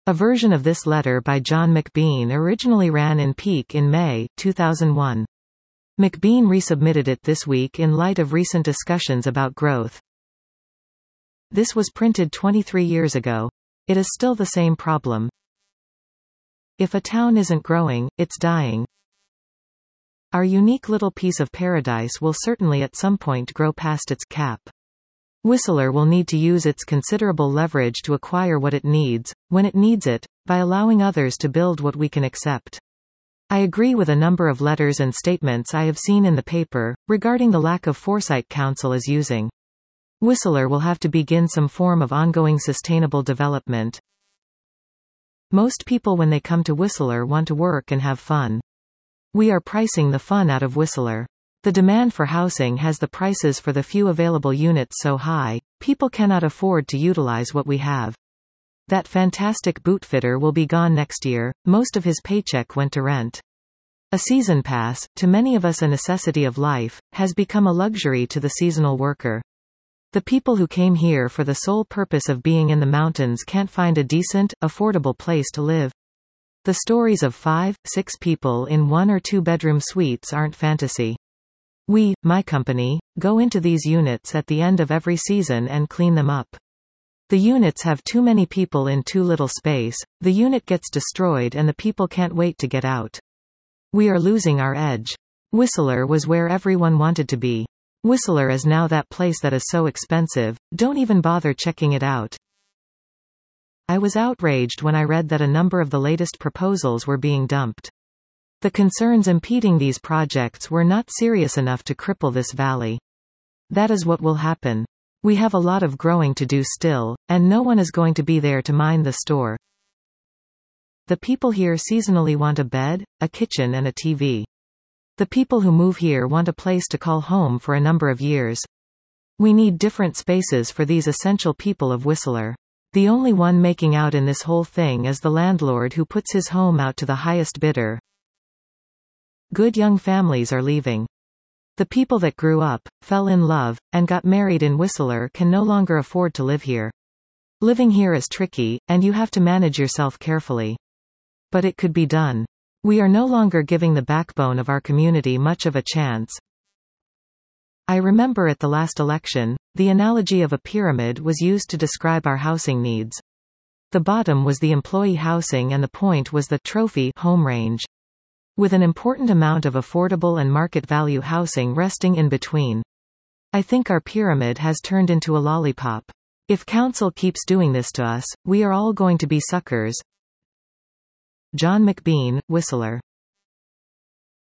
A version of this letter by John McBean originally ran in Peak in May, 2001. McBean resubmitted it this week in light of recent discussions about growth. This was printed 23 years ago. It is still the same problem. If a town isn't growing, it's dying. Our unique little piece of paradise will certainly at some point grow past its cap. Whistler will need to use its considerable leverage to acquire what it needs, when it needs it, by allowing others to build what we can accept. I agree with a number of letters and statements I have seen in the paper, regarding the lack of foresight council is using. Whistler will have to begin some form of ongoing sustainable development. Most people when they come to Whistler want to work and have fun. We are pricing the fun out of Whistler. The demand for housing has the prices for the few available units so high, people cannot afford to utilize what we have. That fantastic bootfitter will be gone next year, most of his paycheck went to rent. A season pass, to many of us a necessity of life, has become a luxury to the seasonal worker. The people who came here for the sole purpose of being in the mountains can't find a decent, affordable place to live. The stories of 5, 6 people in 1 or 2 bedroom suites aren't fantasy. We, my company, go into these units at the end of every season and clean them up. The units have too many people in too little space, the unit gets destroyed and the people can't wait to get out. We are losing our edge. Whistler was where everyone wanted to be. Whistler is now that place that is so expensive, don't even bother checking it out. I was outraged when I read that a number of the latest proposals were being dumped. The concerns impeding these projects were not serious enough to cripple this valley. That is what will happen. We have a lot of growing to do still, and no one is going to be there to mind the store. The people here seasonally want a bed, a kitchen and a TV. The people who move here want a place to call home for a number of years. We need different spaces for these essential people of Whistler. The only one making out in this whole thing is the landlord who puts his home out to the highest bidder. Good young families are leaving. The people that grew up, fell in love, and got married in Whistler can no longer afford to live here. Living here is tricky, and you have to manage yourself carefully. But it could be done. We are no longer giving the backbone of our community much of a chance. I remember at the last election, the analogy of a pyramid was used to describe our housing needs. The bottom was the employee housing and the point was the trophy home range. With an important amount of affordable and market value housing resting in between. I think our pyramid has turned into a lollipop. If council keeps doing this to us, we are all going to be suckers. John McBean, Whistler.